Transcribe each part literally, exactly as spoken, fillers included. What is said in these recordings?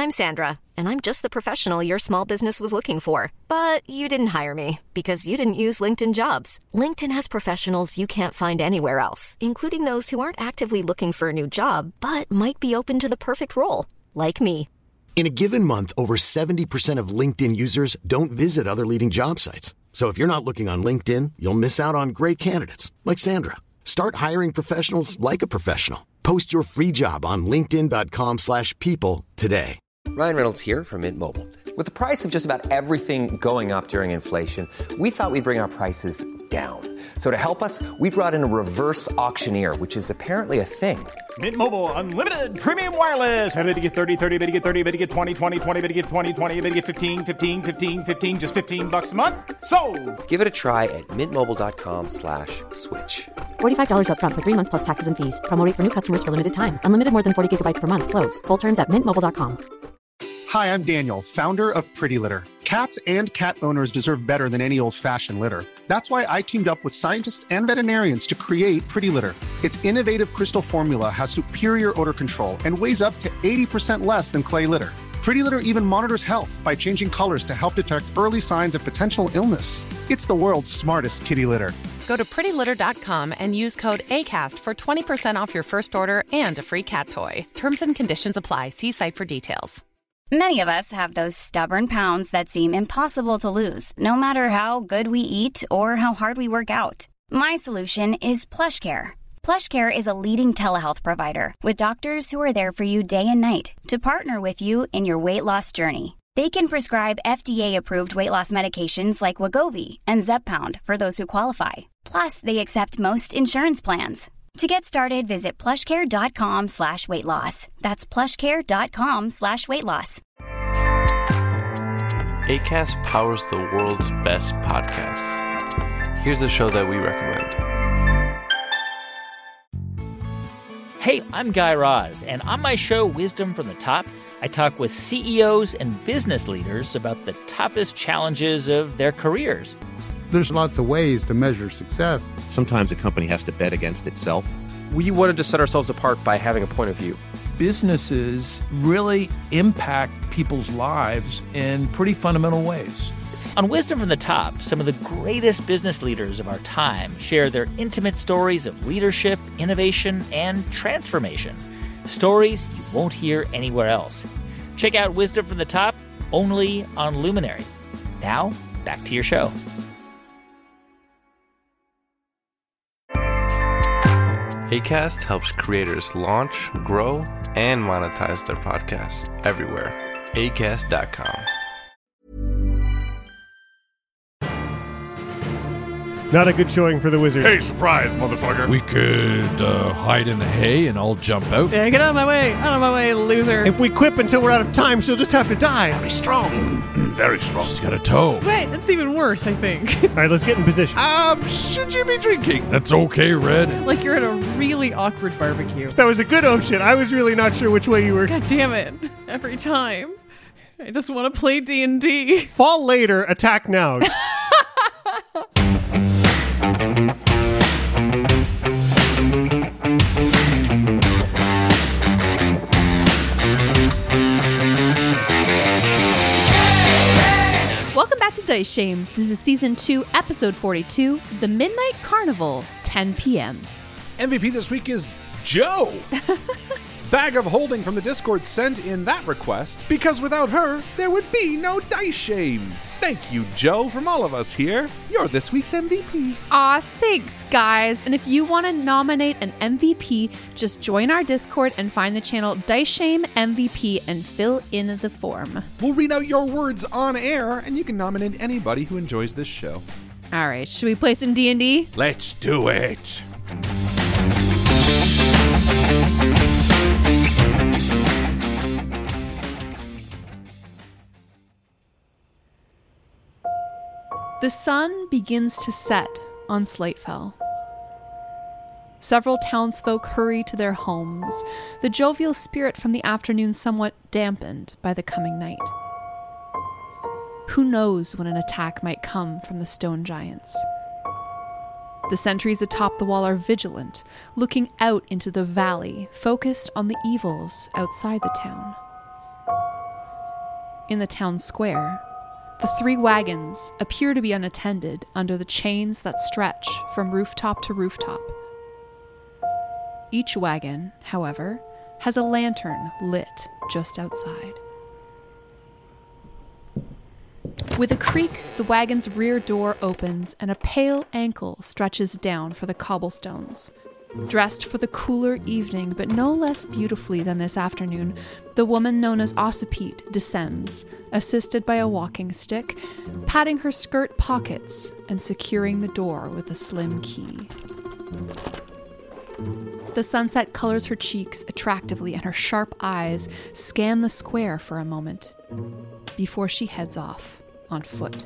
I'm Sandra, and I'm just the professional your small business was looking for. But you didn't hire me because you didn't use LinkedIn Jobs. LinkedIn has professionals you can't find anywhere else, including those who aren't actively looking for a new job, but might be open to the perfect role, like me. In a given month, over seventy percent of LinkedIn users don't visit other leading job sites. So if you're not looking on LinkedIn, you'll miss out on great candidates like Sandra. Start hiring professionals like a professional. Post your free job on linkedin dot com slash people today. Ryan Reynolds here from Mint Mobile. With the price of just about everything going up during inflation, we thought we'd bring our prices down. So to help us, we brought in a reverse auctioneer, which is apparently a thing. Mint Mobile Unlimited Premium Wireless. How to get thirty, thirty, how to get thirty, how to get twenty, twenty, twenty, how to get twenty, twenty, how to get fifteen, fifteen, fifteen, fifteen, just fifteen bucks a month? Sold! Give it a try at mintmobile.com slash switch. forty-five dollars up front for three months plus taxes and fees. Promo rate for new customers for limited time. Unlimited more than forty gigabytes per month. Slows full terms at mint mobile dot com. Hi, I'm Daniel, founder of Pretty Litter. Cats and cat owners deserve better than any old-fashioned litter. That's why I teamed up with scientists and veterinarians to create Pretty Litter. Its innovative crystal formula has superior odor control and weighs up to eighty percent less than clay litter. Pretty Litter even monitors health by changing colors to help detect early signs of potential illness. It's the world's smartest kitty litter. Go to pretty litter dot com and use code ACAST for twenty percent off your first order and a free cat toy. Terms and conditions apply. See site for details. Many of us have those stubborn pounds that seem impossible to lose, no matter how good we eat or how hard we work out. My solution is PlushCare. PlushCare is a leading telehealth provider with doctors who are there for you day and night to partner with you in your weight loss journey. They can prescribe F D A-approved weight loss medications like Wegovy and Zepbound for those who qualify. Plus, they accept most insurance plans. To get started, visit plushcare.com slash weight loss. That's plushcare.com slash weight loss. Acast powers the world's best podcasts. Here's a show that we recommend. Hey, I'm Guy Raz, and on my show, Wisdom from the Top, I talk with C E Os and business leaders about the toughest challenges of their careers. There's lots of ways to measure success. Sometimes a company has to bet against itself. We wanted to set ourselves apart by having a point of view. Businesses really impact people's lives in pretty fundamental ways. On Wisdom from the Top, some of the greatest business leaders of our time share their intimate stories of leadership, innovation, and transformation. Stories you won't hear anywhere else. Check out Wisdom from the Top only on Luminary. Now, back to your show. Acast helps creators launch, grow, and monetize their podcasts everywhere. acast dot com. Not a good showing for the Wizards. Hey, surprise, motherfucker. We could uh, hide in the hay and I'll jump out. Yeah, get out of my way. Out of my way, loser. If we quip until we're out of time, she'll just have to die. Very strong. Very strong. She's got a toe. Wait, that's even worse, I think. All right, let's get in position. Um, should you be drinking? That's okay, Red. Like you're at a really awkward barbecue. That was a good ocean. I was really not sure which way you were. God damn it. Every time. I just want to play D and D. Fall later, attack now. Welcome back to Dice Shame. This is Season two, Episode forty-two, The Midnight Carnival, ten p.m. M V P this week is Joe. Bag of Holding from the Discord sent in that request because without her, there would be no Dice Shame. Thank you, Joe, from all of us here. You're this week's M V P. Aw, thanks, guys. And if you want to nominate an M V P, just join our Discord and find the channel Dice Shame M V P and fill in the form. We'll read out your words on air, and you can nominate anybody who enjoys this show. All right, should we play some D and D? Let's do it. The sun begins to set on Slatefell. Several townsfolk hurry to their homes, the jovial spirit from the afternoon somewhat dampened by the coming night. Who knows when an attack might come from the stone giants? The sentries atop the wall are vigilant, looking out into the valley, focused on the evils outside the town. in the town square. The three wagons appear to be unattended under the chains that stretch from rooftop to rooftop. Each wagon, however, has a lantern lit just outside. With a creak, the wagon's rear door opens and a pale ankle stretches down for the cobblestones. Dressed for the cooler evening, but no less beautifully than this afternoon, the woman known as Ossipete descends, assisted by a walking stick, patting her skirt pockets and securing the door with a slim key. The sunset colors her cheeks attractively, and her sharp eyes scan the square for a moment before she heads off on foot.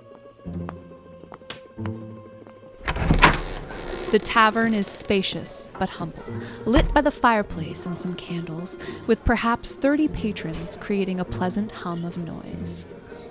The tavern is spacious but humble, lit by the fireplace and some candles, with perhaps thirty patrons creating a pleasant hum of noise.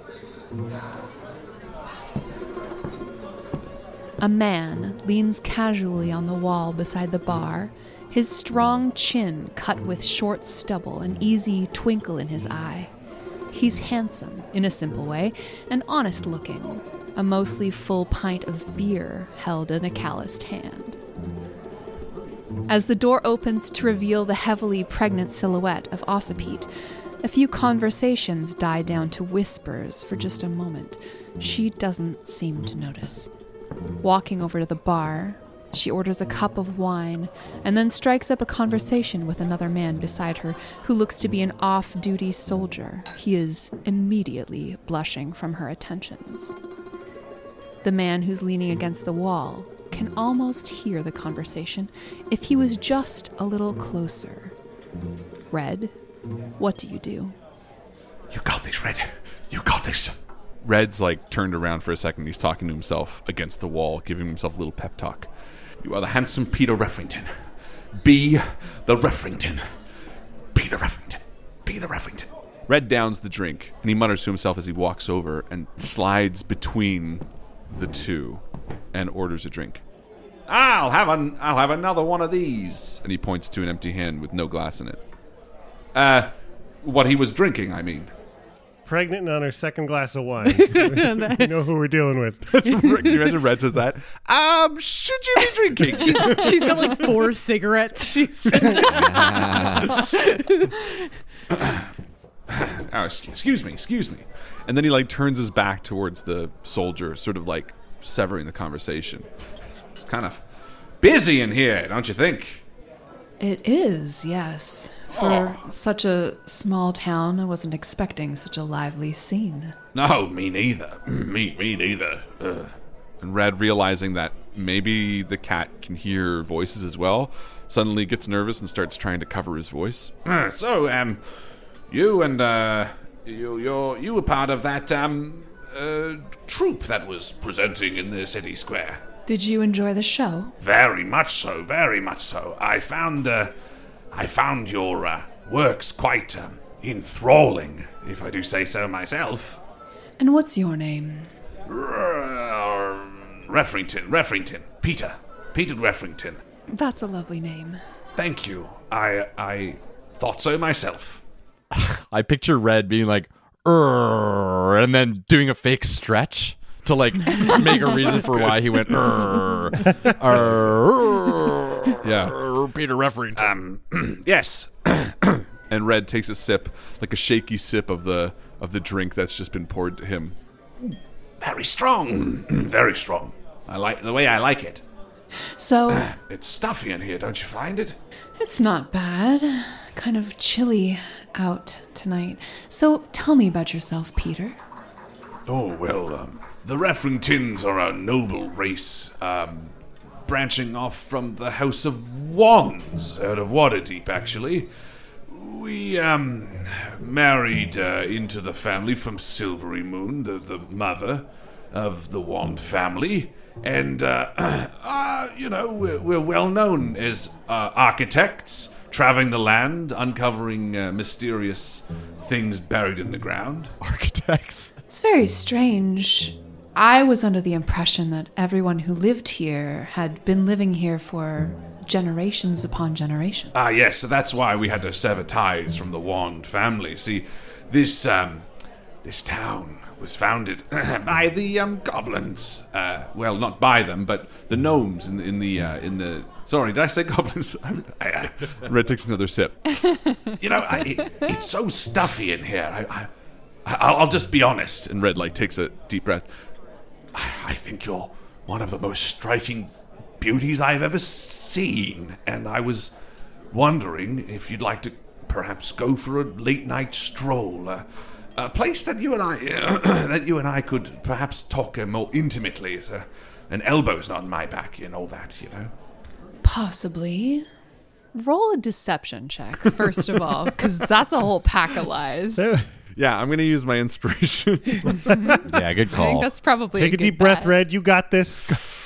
A man leans casually on the wall beside the bar, his strong chin cut with short stubble, an easy twinkle in his eye. He's handsome, in a simple way, and honest-looking, a mostly full pint of beer held in a calloused hand. As the door opens to reveal the heavily pregnant silhouette of Ossipete, a few conversations die down to whispers for just a moment. She doesn't seem to notice. Walking over to the bar, she orders a cup of wine and then strikes up a conversation with another man beside her who looks to be an off-duty soldier. He is immediately blushing from her attentions. The man who's leaning against the wall can almost hear the conversation if he was just a little closer. Red, what do you do? You got this, Red. You got this. Red's like turned around for a second. He's talking to himself against the wall, giving himself a little pep talk. You are the handsome Peter Reffrington. Be the Reffrington. Be the Reffrington. Be the Reffrington. Red downs the drink, and he mutters to himself as he walks over and slides between the two and orders a drink. I'll have an I'll have another one of these. And he points to an empty hand with no glass in it. Uh, what he was drinking, I mean. Pregnant and on her second glass of wine. So we know who we're dealing with. You imagine Red says that? Um, should you be drinking? she's, she's got like four cigarettes. She's just oh, excuse me, excuse me. And then he like turns his back towards the soldier, sort of like severing the conversation. It's kind of busy in here, don't you think? It is, yes. For oh. such a small town, I wasn't expecting such a lively scene. No, me neither. me, me neither. Ugh. And Red, realizing that maybe the cat can hear voices as well, suddenly gets nervous and starts trying to cover his voice. Uh, so, um, you and, uh, you, you're, you were part of that, um, uh, troupe that was presenting in the city square. Did you enjoy the show? Very much so, very much so. I found, uh, I found your uh, works quite um, enthralling, if I do say so myself. And what's your name? R- Reffrington, Reffrington, Peter, Peter Reffrington. That's a lovely name. Thank you. I I thought so myself. I picture Red being like, "Urgh," and then doing a fake stretch to like make a reason for why he went, "Urgh, urgh, yeah, urgh, Peter Reffrington." Um, yes. And Red takes a sip, like a shaky sip of the of the drink that's just been poured to him. Very strong, very strong. I like the way I like it. So uh, it's stuffy in here, don't you find it? It's not bad. Kind of chilly out tonight. So tell me about yourself, Peter. Oh, well, um, the Reffringtons are a noble race, um, branching off from the House of Wands, out of Waterdeep, actually. We, um, married uh, into the family from Silvery Moon, the, the mother of the Wand family. And, uh, uh, you know, we're, we're well known as uh, architects, traveling the land, uncovering uh, mysterious things buried in the ground. Architects? It's very strange. I was under the impression that everyone who lived here had been living here for generations upon generations. Ah, yes, so that's why we had to sever ties from the Wand family. See, this, um, this town was founded by the um, goblins. Uh, well, not by them, but the gnomes in, in the uh, in the. Sorry, did I say goblins? I, I, Red takes another sip. You know, I, it, it's so stuffy in here. I, I, I'll just be honest. And Red like takes a deep breath. I, I think you're one of the most striking beauties I've ever seen, and I was wondering if you'd like to perhaps go for a late night stroll. Uh, A place that you and I that you and I could perhaps talk uh, more intimately. Uh, an elbow's not on my back and all that, you know. Possibly. Roll a deception check, first of all, because that's a whole pack of lies. Yeah, I'm going to use my inspiration. Yeah, good call. I think that's probably Take a, a, good deep breath, bet. Red. You got this.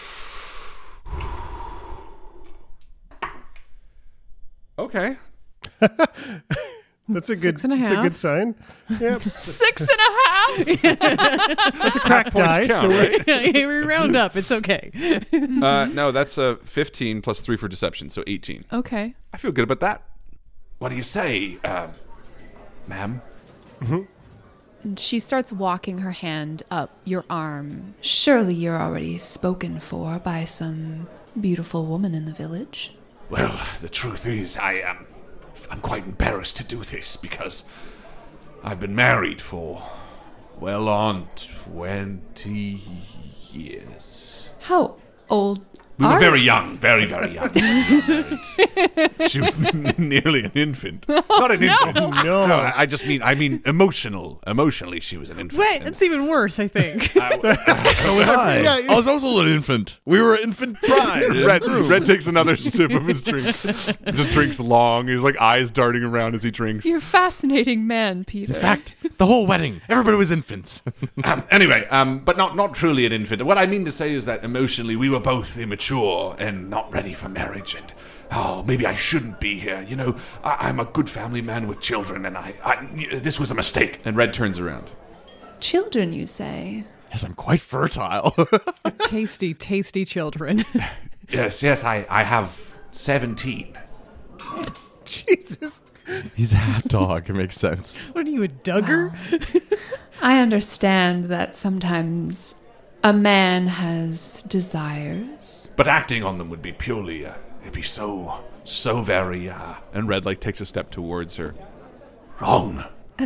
Okay. That's a good. Six and a That's a half. good sign. Yeah. Six and a half. That's a cracked die. count, So we're- Yeah, we round up. It's okay. Uh, no, that's a fifteen plus three for deception, so eighteen. Okay. I feel good about that. What do you say, uh, ma'am? She starts walking her hand up your arm. Surely you're already spoken for by some beautiful woman in the village. Well, the truth is, I am. I'm quite embarrassed to do this because I've been married for well on twenty years. How old We were are very young, very, very young. She was n- nearly an infant. Not an infant. No. No, I I just mean, I mean, emotional. Emotionally, she was an infant. Wait, And- that's even worse, I think. So was I. Yeah, yeah. I was also an infant. We were infant pride. Red, Red takes another sip of his drink. Just drinks long. He's like eyes darting around as he drinks. You're a fascinating man, Peter. In fact, the whole wedding, everybody was infants. Um, anyway, um, but not not truly an infant. What I mean to say is that emotionally we were both immature and not ready for marriage. And oh, maybe I shouldn't be here. You know, I, I'm a good family man with children, and I, I this was a mistake. And Red turns around. Children, you say? Yes, I'm quite fertile. Tasty, tasty children. Yes, yes, I, I have seventeen. Jesus. He's a hot dog. It makes sense. What are you, a Duggar? I understand that sometimes a man has desires. But acting on them would be purely, uh, it'd be so, so very, uh, and Red, like, takes a step towards her. Wrong.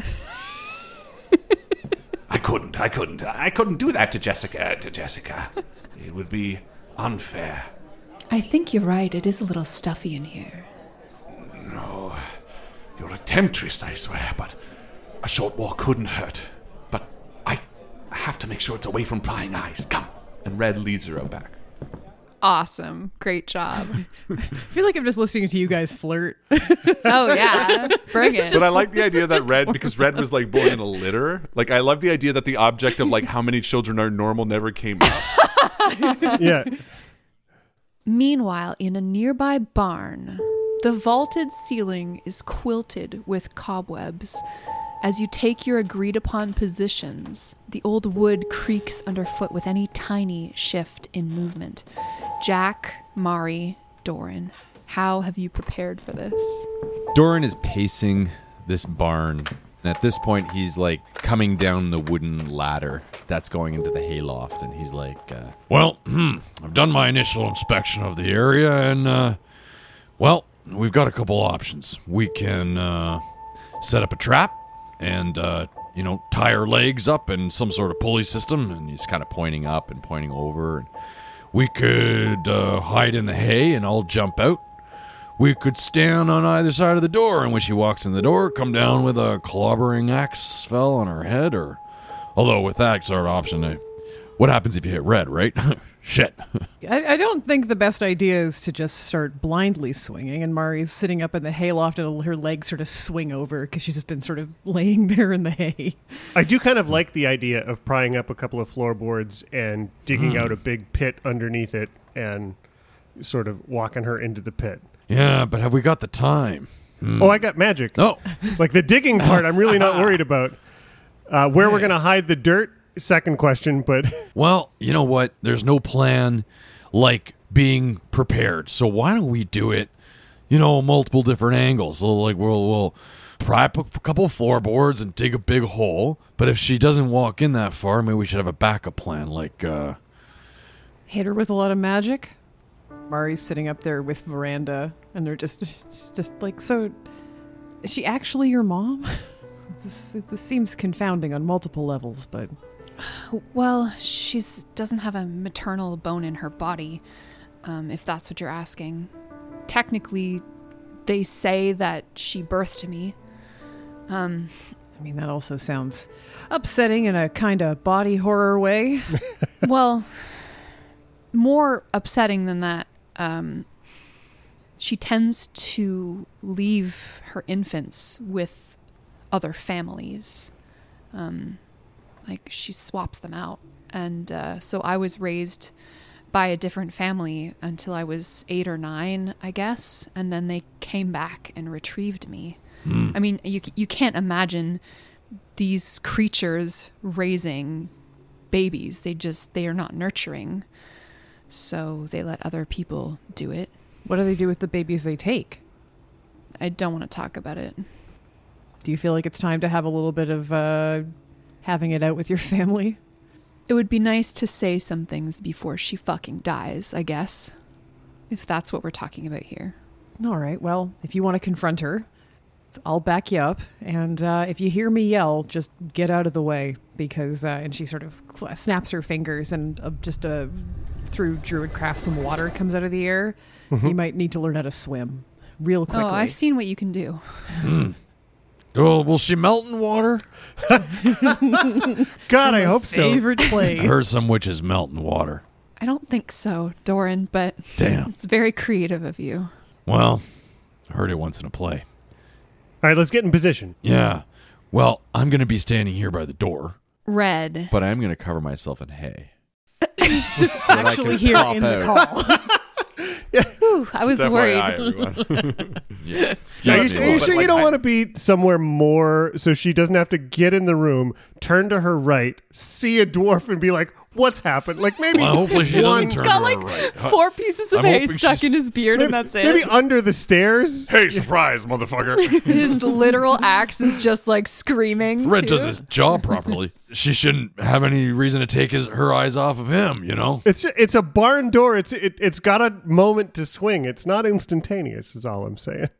I couldn't, I couldn't, I couldn't do that to Jessica, to Jessica. It would be unfair. I think you're right. It is a little stuffy in here. No, you're a temptress, I swear, but a short walk couldn't hurt. But I have to make sure it's away from prying eyes. Come. And Red leads her out back. Awesome. Great job. I feel like I'm just listening to you guys flirt. Oh, yeah. Bring it. But I like the idea that Red, because Red was like born in a litter. Like, I love the idea that the object of like how many children are normal never came up. Yeah. Meanwhile, in a nearby barn, the vaulted ceiling is quilted with cobwebs. As you take your agreed-upon positions, the old wood creaks underfoot with any tiny shift in movement. Jack, Mari, Doran, how have you prepared for this? Doran is pacing this barn. And at this point, he's like coming down the wooden ladder that's going into the hayloft. And he's like, uh, Well, hmm, I've done my initial inspection of the area, and, uh, well, we've got a couple options. We can uh, set up a trap and, uh, you know, tie our legs up in some sort of pulley system. and he's kind of pointing up and pointing over. And We could uh, hide in the hay, and I'll jump out. We could stand on either side of the door, and when she walks in the door, come down with a clobbering axe fell on her head, or... Although, with that sort of option, uh, what happens if you hit Red, right? Shit. I, I don't think the best idea is to just start blindly swinging, and Mari's sitting up in the hayloft and her legs sort of swing over because she's just been sort of laying there in the hay. I do kind of like the idea of prying up a couple of floorboards and digging Mm. out a big pit underneath it and sort of walking her into the pit. Yeah, but have we got the time? Hmm. Oh, I got magic. Oh. Like the digging part, I'm really not worried about. Uh, where we're going to hide the dirt, second question, but... Well, you know what? There's no plan like being prepared. So why don't we do it, you know, multiple different angles? So like we'll, we'll prop a couple of floorboards and dig a big hole. But if she doesn't walk in that far, maybe we should have a backup plan, like, uh... hit her with a lot of magic? Mari's sitting up there with Miranda, and they're just, just like, so, is she actually your mom? This, this seems confounding on multiple levels, but... Well, she doesn't have a maternal bone in her body, um, if that's what you're asking. Technically, they say that she birthed me. Um, I mean, that also sounds upsetting in a kind of body horror way. Well, more upsetting than that. Um, she tends to leave her infants with other families. Um... Like, she swaps them out. And uh, so I was raised by a different family until I was eight or nine, I guess. And then they came back and retrieved me. Mm. I mean, you you can't imagine these creatures raising babies. They just, they are not nurturing. So they let other people do it. What do they do with the babies they take? I don't want to talk about it. Do you feel like it's time to have a little bit of... Uh having it out with your family? It would be nice to say some things before she fucking dies, I guess. If that's what we're talking about here. All right, well, if you want to confront her, I'll back you up. And uh, if you hear me yell, just get out of the way. Because, uh, and she sort of cl- snaps her fingers and uh, just uh, through Druidcraft some water comes out of the air. Mm-hmm. You might need to learn how to swim real quickly. Oh, I've seen what you can do. Mm. Well, will she melt in water? God, I hope so. Favorite play. I heard some witches melt in water. I don't think so, Doran, but damn, it's very creative of you. Well, I heard it once in a play. All right, let's get in position. Yeah. Well, I'm going to be standing here by the door. Red. But I'm going to cover myself in hay. Just so actually here in out. the call. Yeah. Whew, I was F Y I, worried. Yeah. Are you, are you sure like, you don't I, want to be somewhere more so she doesn't have to get in the room, turn to her right, see a dwarf, and be like, "What's happened?" Like maybe well, hopefully she one. He's got like right. four pieces of I'm hay stuck in his beard, maybe, and that's it. Maybe under the stairs. Hey, surprise, motherfucker! His literal axe is just like screaming. Red too. does his job properly. She shouldn't have any reason to take his her eyes off of him. You know, it's it's a barn door. It's it, it's got a moment to swing. It's not instantaneous. Is all I'm saying.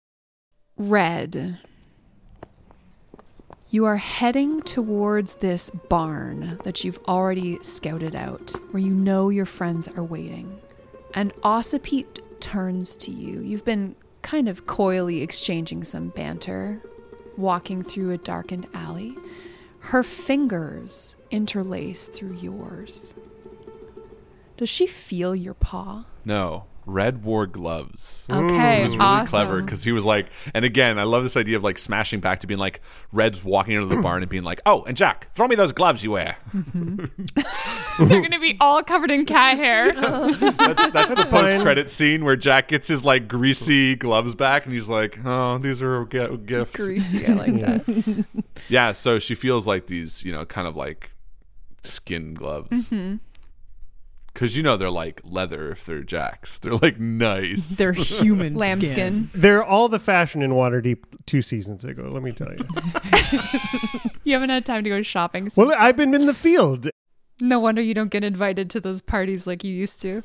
Red. You are heading towards this barn that you've already scouted out, where you know your friends are waiting. And Ossipete turns to you. You've been kind of coyly exchanging some banter, walking through a darkened alley. Her fingers interlace through yours. Does she feel your paw? No. Red wore gloves. Okay, It was really awesome. clever because he was like, and again, I love this idea of like smashing back to being like, Red's walking into the barn and being like, "Oh, and Jack, throw me those gloves you wear." Mm-hmm. They're going to be all covered in cat hair. that's that's the post-credit scene where Jack gets his like greasy gloves back and he's like, "Oh, these are a g- gift." Greasy, I like that. Yeah, so she feels like these, you know, kind of like skin gloves. Mm-hmm. Because you know they're like leather if they're Jack's. They're like nice. They're human lambskin. skin. They're all the fashion in Waterdeep two seasons ago, let me tell you. You haven't had time to go shopping since. Well, I've been in the field. No wonder you don't get invited to those parties like you used to.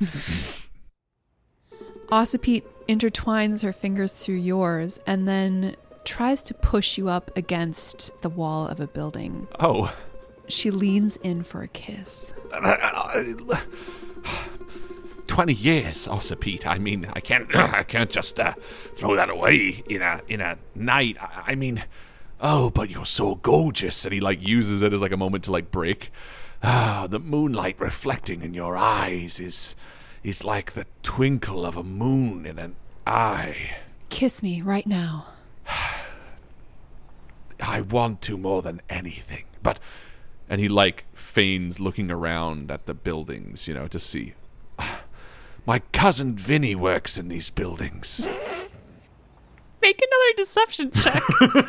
Ossipete intertwines her fingers through yours and then tries to push you up against the wall of a building. Oh. She leans in for a kiss. Twenty years, Ossipete. I mean, I can't, I can't just uh, throw that away in a in a night. I, I mean, oh, but you're so gorgeous, and he like uses it as like a moment to like break. Ah, the moonlight reflecting in your eyes is is like the twinkle of a moon in an eye. Kiss me right now. I want to more than anything, but. And he, like, feigns looking around at the buildings, you know, to see. My cousin Vinny works in these buildings. Make another deception check.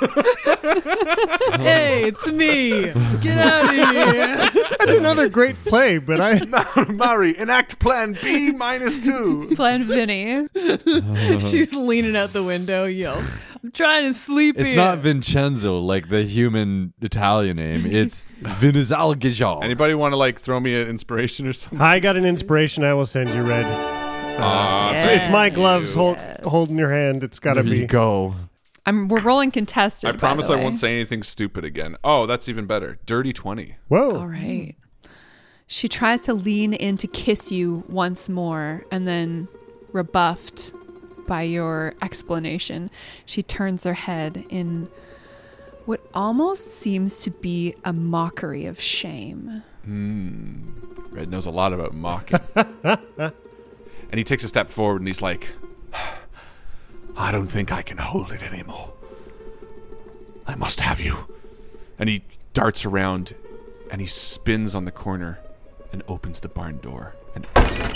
Hey, it's me. Get out of here. That's another great play, but I... Mari, enact plan B minus two. Plan Vinny. She's leaning out the window, yo. I'm trying to sleep It's here. not Vincenzo like the human Italian name. It's Vinizalgijal. Anybody want to like throw me an inspiration or something? I got an inspiration. I will send you, Red. Uh, so it's my gloves hold, holding your hand. It's got to There be. you go. I'm we're rolling contested. I by promise the I way. won't say anything stupid again. Oh, that's even better. Dirty twenty. Whoa. All right. She tries to lean in to kiss you once more, and then, rebuffed by your explanation, she turns her head in what almost seems to be a mockery of shame. Mm. Red knows a lot about mocking. And he takes a step forward and he's like, I don't think I can hold it anymore. I must have you. And he darts around and he spins on the corner and opens the barn door. And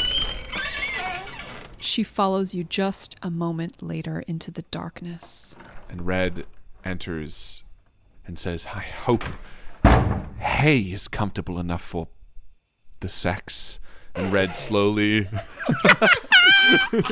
She follows you just a moment later into the darkness. And Red enters and says, I hope Hay is comfortable enough for the sex. And Red slowly... Just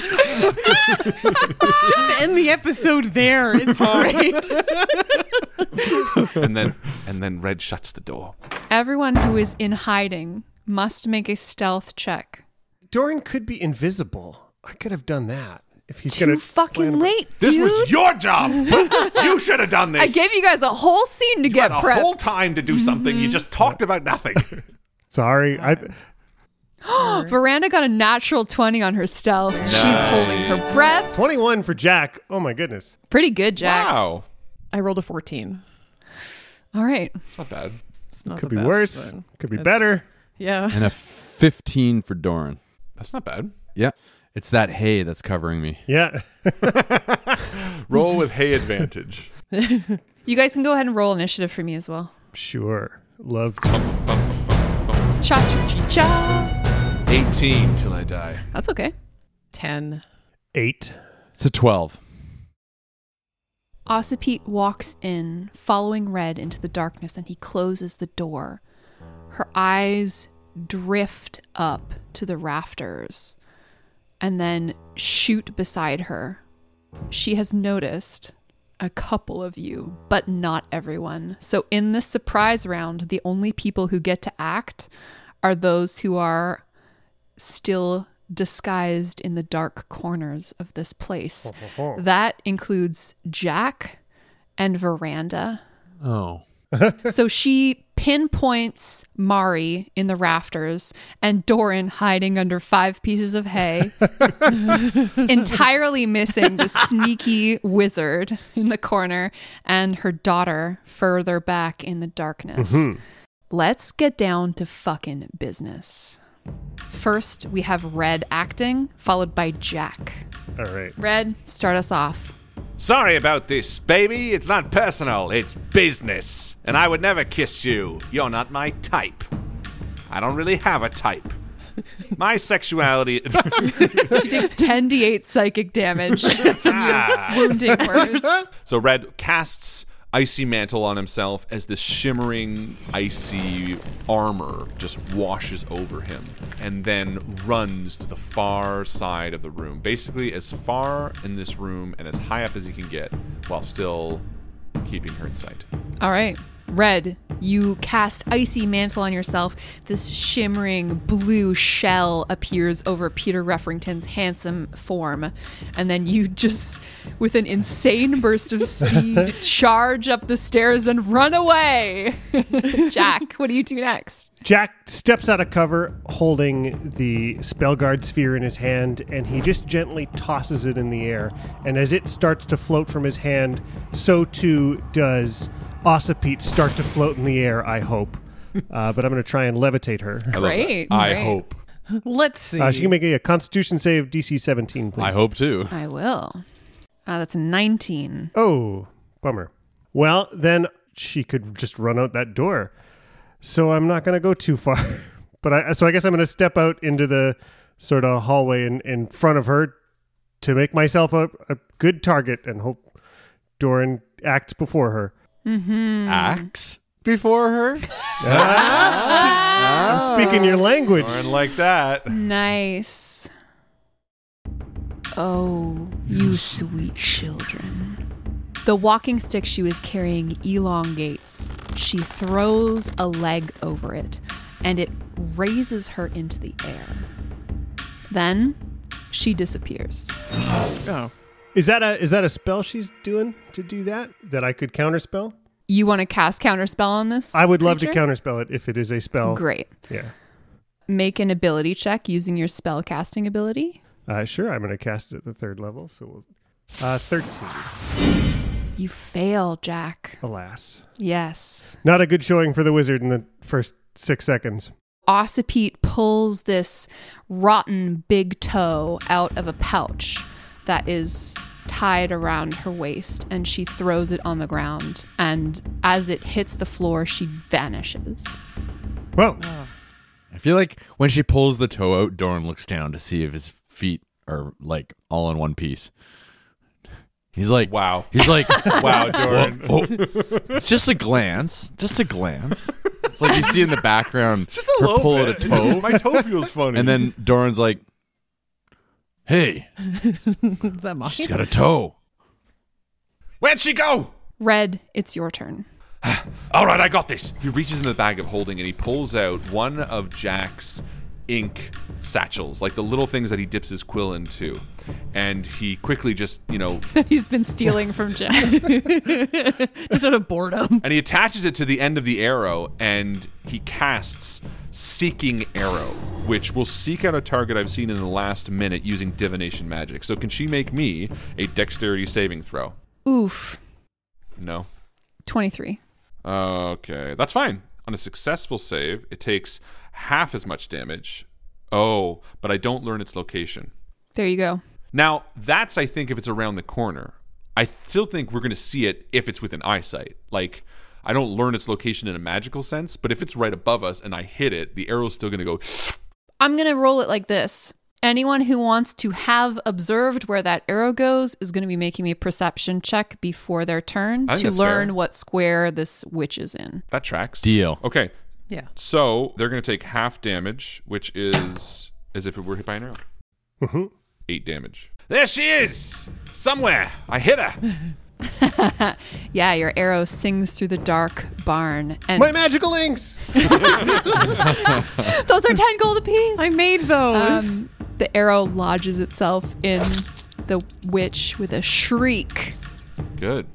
end the episode there. It's great. and then and then Red shuts the door. Everyone who is in hiding must make a stealth check. Doran could be invisible. I could have done that. If he's Too gonna fucking late, dude. This was your job. You should have done this. I gave you guys a whole scene to you get had a prepped. whole time to do something. Mm-hmm. You just talked about nothing. Sorry. I. Veranda got a natural twenty on her stealth. Nice. She's holding her breath. twenty-one for Jack. Oh my goodness. Pretty good, Jack. Wow. I rolled a fourteen. All right. It's not bad. It's not Could the be best, worse. but Could be it's- better. Yeah. And a fifteen for Doran. That's not bad. Yeah. It's that hay that's covering me. Yeah. Roll with hay advantage. You guys can go ahead and roll initiative for me as well. Sure. Love to. Cha cha cha cha. eighteen till I die. That's okay. ten. Eight. It's a twelve. Ossipete walks in, following Red into the darkness, and he closes the door. Her eyes drift up to the rafters and then shoot beside her. She has noticed a couple of you, but not everyone. So in this surprise round, the only people who get to act are those who are still disguised in the dark corners of this place. That includes Jack and Veranda. Oh. So she pinpoints Mari in the rafters and Doran hiding under five pieces of hay, entirely missing the sneaky wizard in the corner and her daughter further back in the darkness. Mm-hmm. Let's get down to fucking business. First, we have Red acting, followed by Jack. All right. Red, start us off. Sorry about this, baby. It's not personal. It's business. And I would never kiss you. You're not my type. I don't really have a type. My sexuality... She takes ten d eight psychic damage from your wounding words. So Red casts Icy Mantle on himself as this shimmering, icy armor just washes over him and then runs to the far side of the room. Basically as far in this room and as high up as he can get while still keeping her in sight. All right. Red, you cast Icy Mantle on yourself. This shimmering blue shell appears over Peter Ruffington's handsome form. And then you just, with an insane burst of speed, charge up the stairs and run away. Jack, what do you do next? Jack steps out of cover holding the Spellguard sphere in his hand, and he just gently tosses it in the air. And as it starts to float from his hand, so too does Ossipete start to float in the air, I hope. Uh, but I'm going to try and levitate her. Great. I great. hope. Let's see. Uh, she can make a Constitution save D C seventeen, please. I hope too. I will. Uh, that's a nineteen. Oh, bummer. Well, then she could just run out that door. So I'm not going to go too far. But I, so I guess I'm going to step out into the sort of hallway in, in front of her to make myself a, a good target and hope Doran acts before her. Mm-hmm. Acts before her? Ah, I'm speaking your language. Doran like that. Nice. Oh, you sweet children. The walking stick she was carrying elongates. She throws a leg over it, and it raises her into the air. Then she disappears. Oh. Is that a is that a spell she's doing to do that? That I could counterspell? You want to cast counterspell on this? I would love to creature? counterspell it if it is a spell. Great. Yeah. Make an ability check using your spell casting ability. Uh, sure, I'm going to cast it at the third level. So we'll, uh, thirteen. You fail, Jack. Alas. Yes. Not a good showing for the wizard in the first six seconds. Ossipete pulls this rotten big toe out of a pouch that is tied around her waist, and she throws it on the ground. And as it hits the floor, she vanishes. Well, I feel like when she pulls the toe out, Doran looks down to see if his feet are like all in one piece. He's like, wow. He's like, wow, Doran. Whoa, whoa. Just a glance. Just a glance. It's like you see in the background Just a her little pull bit. out a toe. My toe feels funny. And then Doran's like, hey, Is that mine? she's got a toe. Where'd she go? Red, it's your turn. All right, I got this. He reaches into the bag of holding and he pulls out one of Jack's ink satchels, like the little things that he dips his quill into. And he quickly just, you know... He's been stealing from Jack. Just out of boredom. And he attaches it to the end of the arrow and he casts Seeking Arrow, which will seek out a target I've seen in the last minute using divination magic. So can she make me a dexterity saving throw? Oof. No. twenty-three. Okay, that's fine. On a successful save, it takes half as much damage. Oh, but I don't learn its location. There you go. Now, that's, I think, if it's around the corner. I still think we're going to see it if it's within eyesight. Like, I don't learn its location in a magical sense, but if it's right above us and I hit it, the arrow's still going to go... I'm going to roll it like this. Anyone who wants to have observed where that arrow goes is going to be making me a perception check before their turn I think to that's learn fair. what square this witch is in. That tracks. Deal. Okay. Yeah. So, they're going to take half damage, which is as if it were hit by an arrow. Mm-hmm. Eight damage. There she is! Somewhere! I hit her! Yeah, your arrow sings through the dark barn. And My magical inks! those are ten gold apiece. I made those. Um, the arrow lodges itself in the witch with a shriek. Good.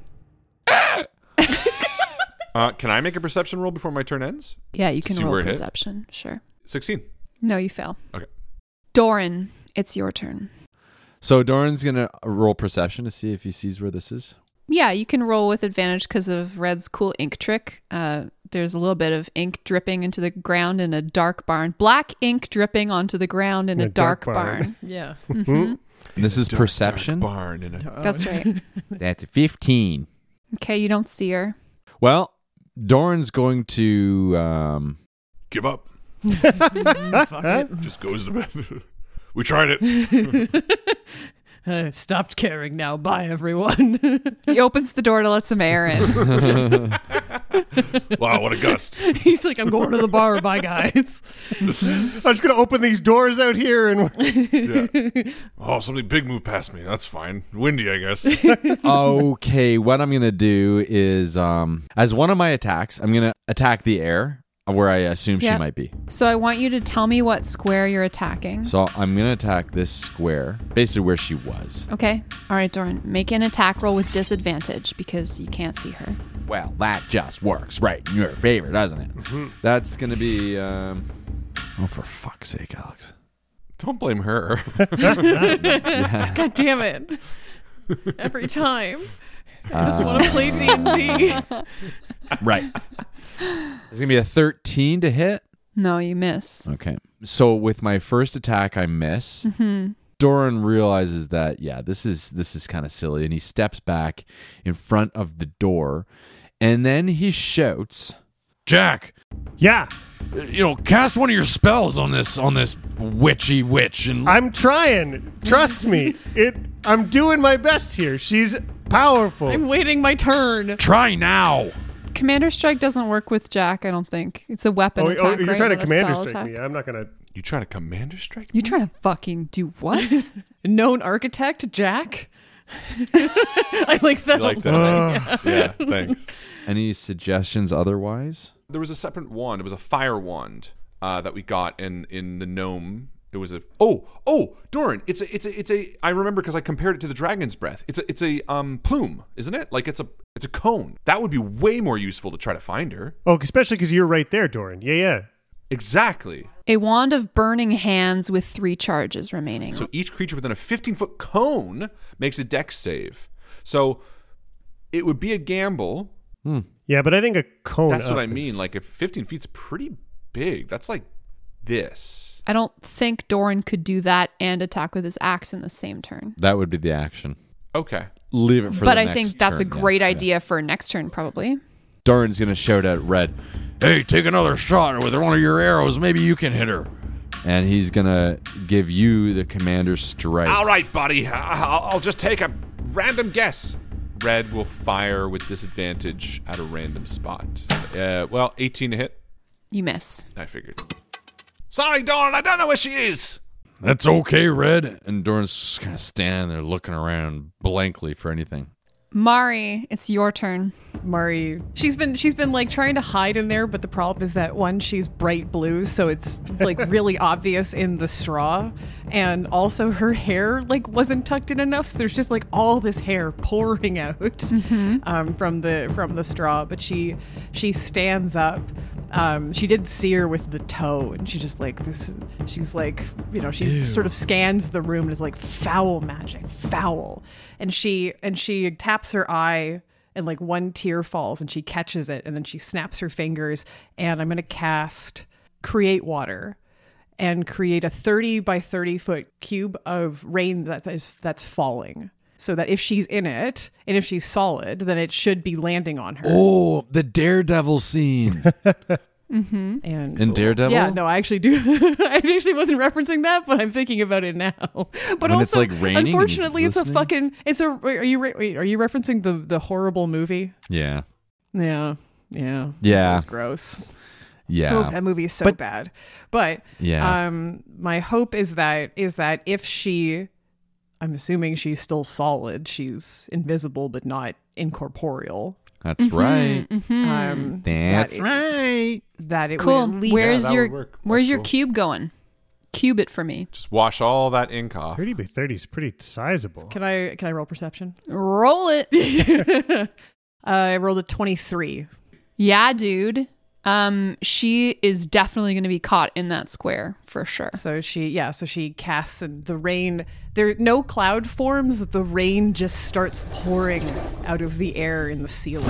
uh, can I make a perception roll before my turn ends? Yeah, you can See roll where it hit? perception. Sure. sixteen. No, you fail. Okay. Doran, it's your turn. So Doran's going to roll perception to see if he sees where this is. Yeah, you can roll with advantage because of Red's cool ink trick. Uh, there's a little bit of ink dripping into the ground in a dark barn. Black ink dripping onto the ground in a, a dark, dark barn. barn. Yeah. Mm-hmm. And this is Dark, perception? dark barn in a... That's right. That's fifteen. Okay, you don't see her. Well, Doran's going to... Um, Give up. Fuck it. Just goes to bed. We tried it. I've stopped caring now. Bye, everyone. He opens the door to let some air in. Wow, what a gust. He's like, I'm going to the bar. Bye, guys. I'm just going to open these doors out here and... Yeah. Oh, something big moved past me. That's fine. Windy, I guess. okay, what I'm going to do is, um, as one of my attacks, I'm going to attack the air where I assume Yep. she might be. So I want you to tell me what square you're attacking. So I'm going to attack this square, basically where she was. Okay. All right, Doran. Make an attack roll with disadvantage because you can't see her. Well, that just works right in your favor, doesn't it? Mm-hmm. That's going to be, um, oh, for fuck's sake, Alex. Don't blame her. Yeah. God damn it. Every time. I just want to play D and D. Right. It's going to be a thirteen to hit. No, you miss. Okay. So with my first attack, I miss. Mm-hmm. Doran realizes that, yeah, this is this is kind of silly, and he steps back in front of the door, and then he shouts, Jack, Yeah, you know, cast one of your spells on this on this witchy witch, and I'm trying. Trust me. It. I'm doing my best here. She's powerful. I'm waiting my turn. try now. Commander Strike doesn't work with Jack, I don't think. It's a weapon oh, attack, oh, you're right? trying to Not a commander spell strike attack. me. I'm not going to... You trying to commander strike? You're trying to fucking do what? Known architect, Jack? I like that. You like that? Yeah. yeah, thanks. Any suggestions otherwise? There was a separate wand. It was a fire wand uh, that we got in in the gnome. It was a oh oh Doran. It's a it's a it's a. I remember because I compared it to the dragon's breath. It's a it's a um plume, isn't it? Like it's a it's a cone. That would be way more useful to try to find her. Oh, especially because you're right there, Doran. Yeah, yeah. Exactly. A wand of burning hands with three charges remaining. So each creature within a fifteen foot cone makes a dex save. So it would be a gamble. Hmm. Yeah, but I think a cone. That's what up I mean. is- Like if fifteen feet's pretty big. That's like this. I don't think Doran could do that and attack with his axe in the same turn. That would be the action. Okay. Leave it for But the I next think that's turn, a great yeah, idea for next turn, probably. yeah. Doran's going to shout at Red, hey, take another shot with one of your arrows. Maybe you can hit her. And he's going to give you the commander's strike. All right, buddy. I'll, I'll just take a random guess. Red will fire with disadvantage at a random spot. Uh, well, eighteen to hit. You miss. I figured. Sorry, Doran. I don't know where she is. That's okay, Red. And Doran's just kind of standing there looking around blankly for anything. Mari, it's your turn. Mari, she's been she's been like trying to hide in there, but the problem is that one, she's bright blue, so it's like really obvious in the straw, and also her hair like wasn't tucked in enough, so there's just like all this hair pouring out Mm-hmm. um, from the from the straw. But she she stands up. Um, she did see her with the toe, and she just like this. She's like, you know, she Ew. sort of scans the room and is like, foul magic, foul. And she and she taps her eye, and like one tear falls, and she catches it, and then she snaps her fingers. And I'm gonna cast Create Water, and create a thirty by thirty foot cube of rain that is that's falling. So that if she's in it, and if she's solid, then it should be landing on her. Oh, the Daredevil scene. Mm-hmm. And In Daredevil? Yeah, no, I actually do. I actually wasn't referencing that, but I'm thinking about it now. But When also, it's, like, raining and he's unfortunately, it's a listening? fucking. It's a. Are you re- wait, are you referencing the the horrible movie? Yeah. Yeah, yeah, Yeah. It's gross. Yeah. Oh, that movie is so But- bad. But Yeah. um, my hope is that is that if she, I'm assuming she's still solid. She's invisible, but not incorporeal. That's Mm-hmm, right. Um, That's that it- right. That it Cool. would at least. Where's Yeah, that your would work. Where's That's your cool. cube going? Cube it for me. Just wash all that ink off. thirty by thirty is pretty sizable. Can I can I roll perception? Roll it. uh, I rolled a twenty-three. Yeah, dude. Um, she is definitely going to be caught in that square for sure. So she, yeah, so she casts, and the rain, there no cloud forms, the rain just starts pouring out of the air in the ceiling.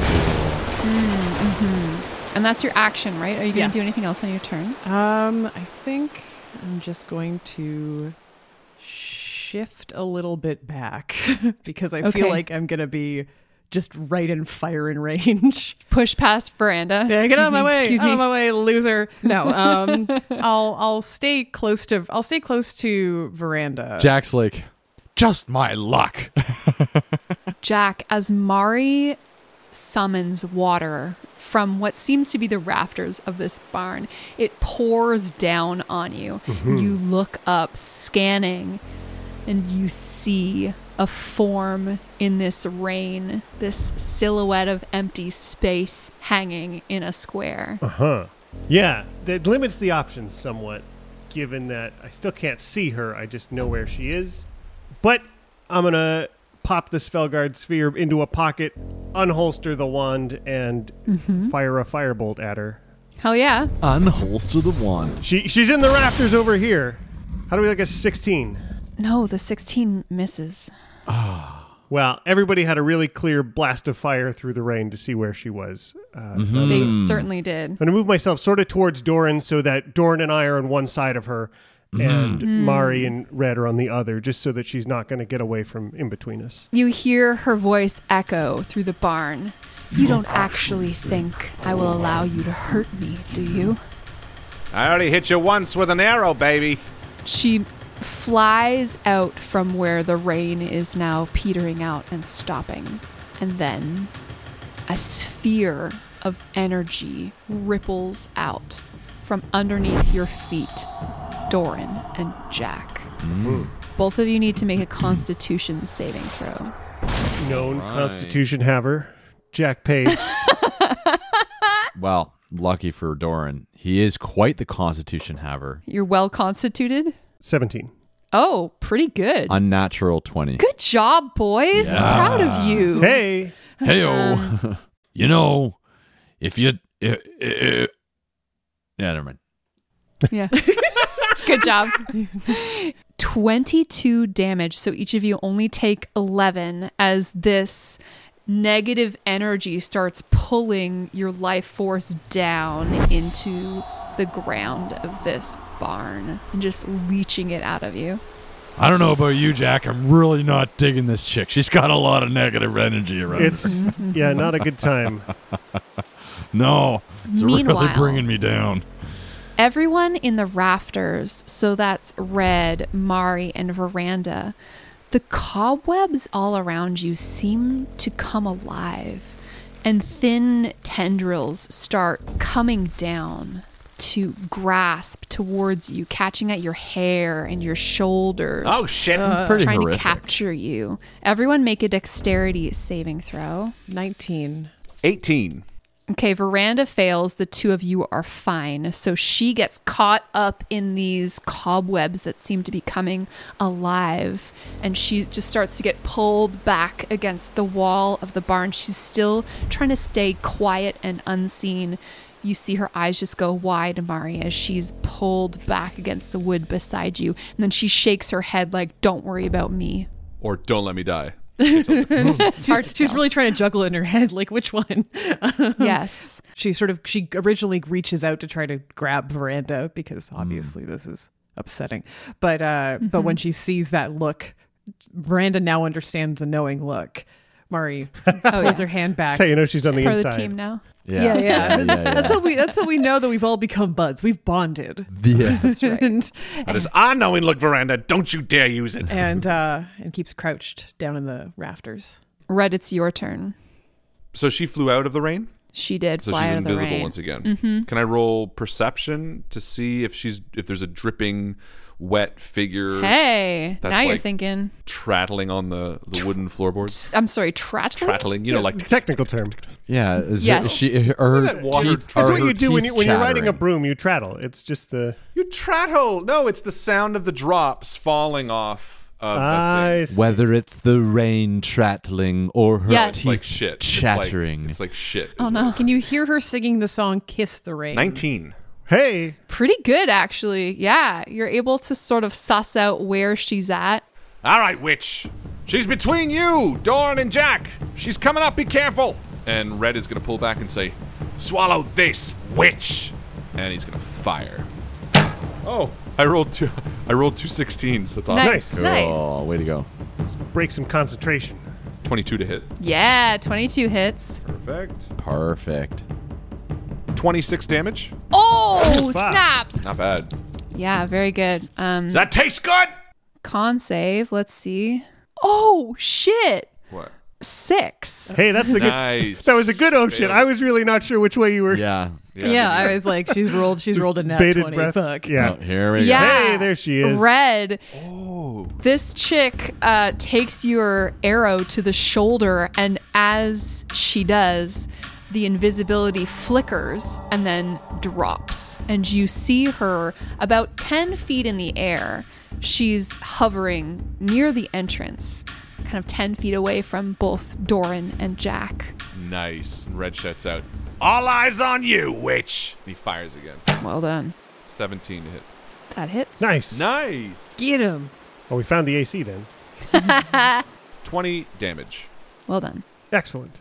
Mm-hmm. And that's your action, right? Are you going to Yes. do anything else on your turn? Um, I think I'm just going to shift a little bit back because I Okay. feel like I'm going to be just right in firing range. Push past veranda. Yeah, get out of my Excuse me, way! Excuse out me. of my way, loser! No, um, I'll I'll stay close to I'll stay close to veranda. Jack's like, just my luck. Jack, as Mari summons water from what seems to be the rafters of this barn, it pours down on you. Mhm. You look up, scanning, and you see a form in this rain, this silhouette of empty space hanging in a square. Uh huh. Yeah, that limits the options somewhat, given that I still can't see her. I just know where she is. But I'm gonna pop the Svelgard sphere into a pocket, unholster the wand, and Mhm. fire a firebolt at her. Hell yeah. Unholster the wand. She she's in the rafters over here. How do we like a sixteen? No, the sixteen misses. Well, everybody had a really clear blast of fire through the rain to see where she was. Uh, Mhm. They Hmm. certainly did. I'm going to move myself sort of towards Doran so that Doran and I are on one side of her, and Mhm. Mari and Red are on the other, just so that she's not going to get away from in between us. You hear her voice echo through the barn. You don't actually think I will allow you to hurt me, do you? I already hit you once with an arrow, baby. She flies out from where the rain is now petering out and stopping. And then a sphere of energy ripples out from underneath your feet, Doran and Jack. Mm. Both of you need to make a constitution saving throw. known Right. Constitution haver, Jack Page. Well, lucky for Doran, he is quite the Constitution haver. You're well constituted. seventeen. Oh, pretty good. Unnatural twenty. Good job, boys. Yeah. Proud of you. Hey. Hey-o. You know, if you... Uh, uh, uh, Yeah, never mind. Yeah. Good job. twenty-two damage. So each of you only take eleven as this negative energy starts pulling your life force down into the ground of this barn and just leeching it out of you. I don't know about you, Jack. I'm really not digging this chick. She's got a lot of negative energy around It's, her. yeah, not a good time. No. It's Meanwhile- really bringing me down. Everyone in the rafters, so that's Red, Mari, and Veranda, the cobwebs all around you seem to come alive, and thin tendrils start coming down to grasp towards you, catching at your hair and your shoulders. Oh, shit. uh, That's pretty trying horrific. to capture you. Everyone make a dexterity saving throw. nineteen. eighteen. Okay, Veranda fails. The two of you are fine. So she gets caught up in these cobwebs that seem to be coming alive. And she just starts to get pulled back against the wall of the barn. She's still trying to stay quiet and unseen. You see her eyes just go wide, Mari, as she's pulled back against the wood beside you. And then she shakes her head like, don't worry about me. Or don't let me die. It's hard to She's tell. really trying to juggle it in her head, like which one? Yes. She sort of, she originally reaches out to try to grab Veranda because obviously this is upsetting. But, uh, but Mm-hmm. when she sees that look, Veranda now understands a knowing look. Mari Oh, pulls yeah. her hand back. That's how you know she's on the Part inside. of the team now. Yeah, yeah. Yeah, that's, yeah, that's yeah. how we. That's how we know that we've all become buds. We've bonded. Yeah. That's right. and That is our knowing look, Veranda. Don't you dare use it. and uh, and keeps crouched down in the rafters. Red, it's your turn. So she flew out of the rain? She did So fly she's out of the invisible rain. once again. Mhm. Can I roll perception to see if she's if there's a dripping, wet figure? Hey, that's now you're like thinking. Trattling on the, the wooden floorboards. I'm sorry, trattling? Trattling, you know, like Technical term. Yeah. Is Yes. her, she, her That water- teeth, That's are what her you do when, teeth you, when you're riding a chattering? broom. You traddle. It's just the... you trattle. No, it's the sound of the drops falling off of I the thing. see. Whether it's the rain trattling or her Yes. It's teeth like shit. chattering. It's like, it's like shit. is Oh, what no. it is. Can you hear her singing the song "Kiss the Rain"? nineteen. Hey. Pretty good, actually. Yeah, you're able to sort of suss out where she's at. All right, witch. She's between you, Dorn and Jack. She's coming up. Be careful. And Red is going to pull back and say, Swallow this, witch. and he's going to fire. Oh, I rolled two. I rolled two sixteens. That's awesome. Nice, nice. Oh, way to go. Break some concentration. twenty-two to hit. Yeah, twenty-two hits. Perfect. Perfect. twenty-six damage. Oh, Wow. snap. Not bad. Yeah, very good. Um, Does that taste good? con save. Let's see. Oh, shit. What? Six. Hey, that's the good... Nice. That was a good oh shit. I was really not sure which way you were... Yeah. Yeah, I was like, she's rolled. She's Just rolled a nat bated twenty. breath. Fuck. Yeah. Oh, here we Yeah. Hey, there she is. Red. Oh. This chick uh, takes your arrow to the shoulder, and as she does, the invisibility flickers and then drops. And you see her about ten feet in the air. She's hovering near the entrance, kind of ten feet away from both Doran and Jack. Nice. And Red shouts out. All eyes on you, witch. And he fires again. Well done. seventeen to hit. That hits. Nice. Nice. Get him. Oh, we found the A C then. twenty damage. Well done. Excellent.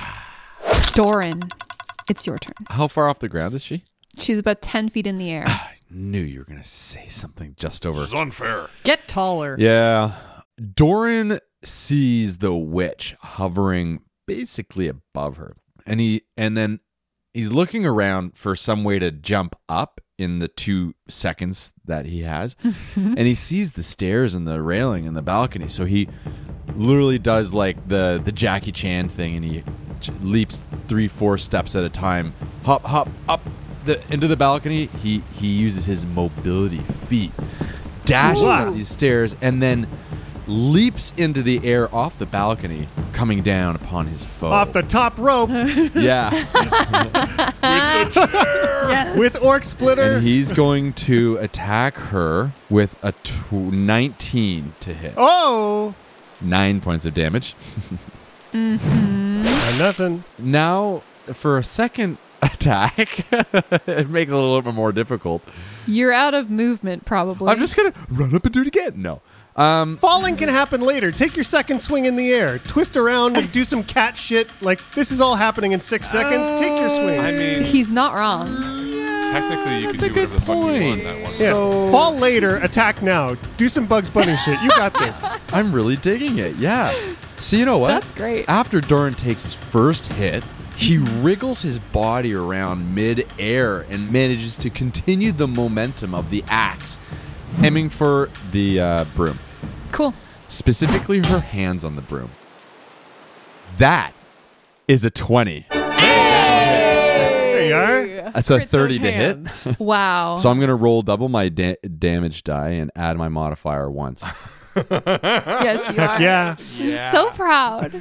Doran, it's your turn. How far off the ground is she? She's about ten feet in the air. I knew you were going to say something just over. It's unfair. Get taller. Yeah. Doran sees the witch hovering basically above her. And he and then he's looking around for some way to jump up in the two seconds that he has. And he sees the stairs and the railing and the balcony. So he literally does like the the Jackie Chan thing, and he j- leaps three, four steps at a time. Hop, hop, up the into the balcony. He he uses his mobility feet, dashes Wow. up these stairs, and then leaps into the air off the balcony, coming down upon his foe. Off the top rope. Yeah. With the chair. Yes. With Orc Splitter. And he's going to attack her with a tw- nineteen to hit. Oh! Nine points of damage. Mm-hmm. Uh, nothing. Now, for a second attack, it makes it a little bit more difficult. You're out of movement, probably. I'm just going to run up and do it again. No. Um, Falling can happen later. Take your second swing in the air. Twist around and do some cat shit. Like, this is all happening in six seconds. Take your swing. I mean, he's not wrong. Technically, you can do whatever the fuck you want that one. Yeah. So- Fall later, attack now. Do some Bugs Bunny shit. You got this. I'm really digging it. Yeah. So you know what? That's great. After Doran takes his first hit, he wriggles his body around mid-air and manages to continue the momentum of the axe, aiming for the uh, broom. Cool. Specifically her hands on the broom. That is a twenty. There you are. That's a Crit thirty those to hands. hit. Wow. So I'm going to roll double my da- damage die and add my modifier once. Yes, you are. Yeah. You're so proud.